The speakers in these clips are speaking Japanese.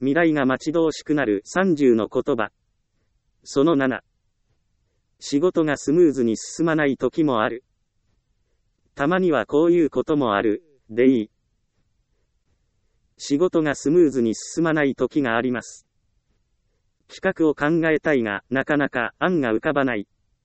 未来が待ち遠しくなる30の言葉。その7。仕事がスムーズに進まない時もある。たまにはこういうこともある、でいい。仕事がスムーズに進まない時があります。企画を考えたいが、なかなか案が浮かばない。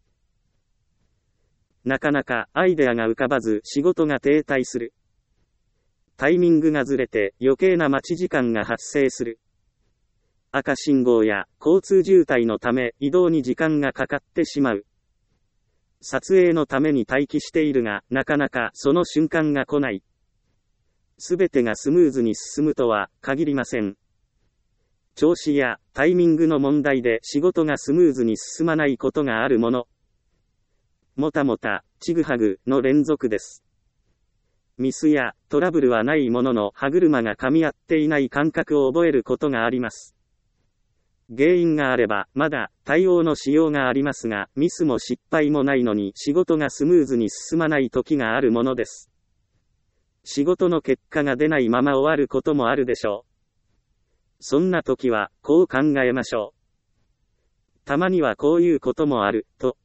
なかなかアイデアが浮かばず仕事が停滞する。タイミングがずれて余計な待ち時間が発生する。赤信号や交通渋滞のため移動に時間がかかってしまう。撮影のために待機しているが、なかなかその瞬間が来ない。すべてがスムーズに進むとは限りません。調子やタイミングの問題で仕事がスムーズに進まないことがあるもの。もたもた、ちぐはぐの連続です。ミスやトラブルはないものの歯車が噛み合っていない感覚を覚えることがあります。原因があればまだ対応のしようがありますが、ミスも失敗もないのに仕事がスムーズに進まない時があるものです。仕事の結果が出ないまま終わることもあるでしょう。そんな時はこう考えましょう。たまにはこういうこともある、と。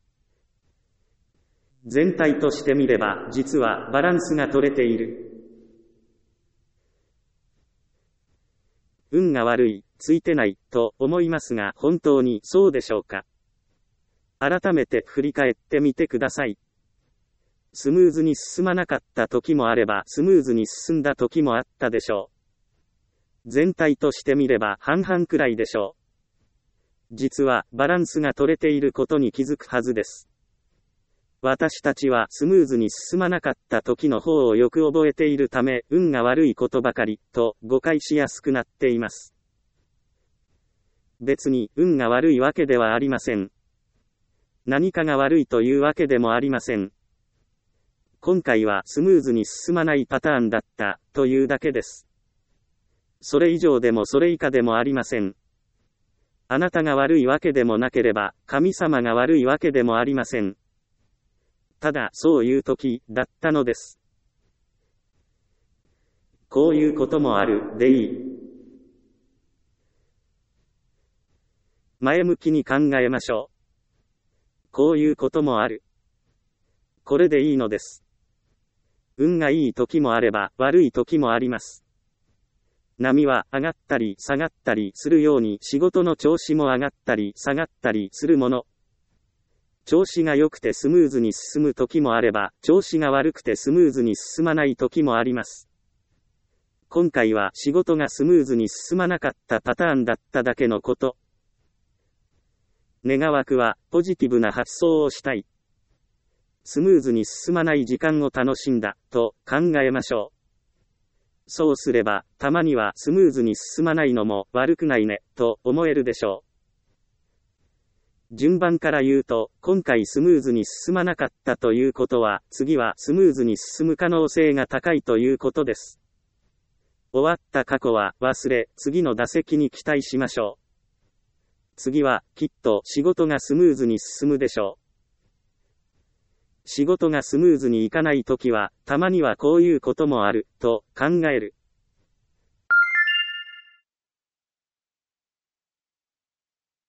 全体として見れば実はバランスが取れている。運が悪い、ついてない、と思いますが本当にそうでしょうか。改めて振り返ってみてください。スムーズに進まなかった時もあればスムーズに進んだ時もあったでしょう。全体として見れば半々くらいでしょう。実はバランスが取れていることに気づくはずです。私たちはスムーズに進まなかった時の方をよく覚えているため、運が悪いことばかり、と誤解しやすくなっています。別に運が悪いわけではありません。何かが悪いというわけでもありません。今回はスムーズに進まないパターンだった、というだけです。それ以上でもそれ以下でもありません。あなたが悪いわけでもなければ、神様が悪いわけでもありません。ただそういう時だったのです。こういうこともある、でいい。前向きに考えましょう。こういうこともある。これでいいのです。運がいい時もあれば悪い時もあります。波は上がったり下がったりするように仕事の調子も上がったり下がったりするもの。調子が良くてスムーズに進む時もあれば、調子が悪くてスムーズに進まない時もあります。今回は仕事がスムーズに進まなかったパターンだっただけのこと。願わくはポジティブな発想をしたい。スムーズに進まない時間を楽しんだ、と考えましょう。そうすれば、たまにはスムーズに進まないのも悪くないね、と思えるでしょう。順番から言うと、今回スムーズに進まなかったということは、次はスムーズに進む可能性が高いということです。終わった過去は忘れ、次の打席に期待しましょう。次は、きっと仕事がスムーズに進むでしょう。仕事がスムーズにいかないときは、たまにはこういうこともある、と考える。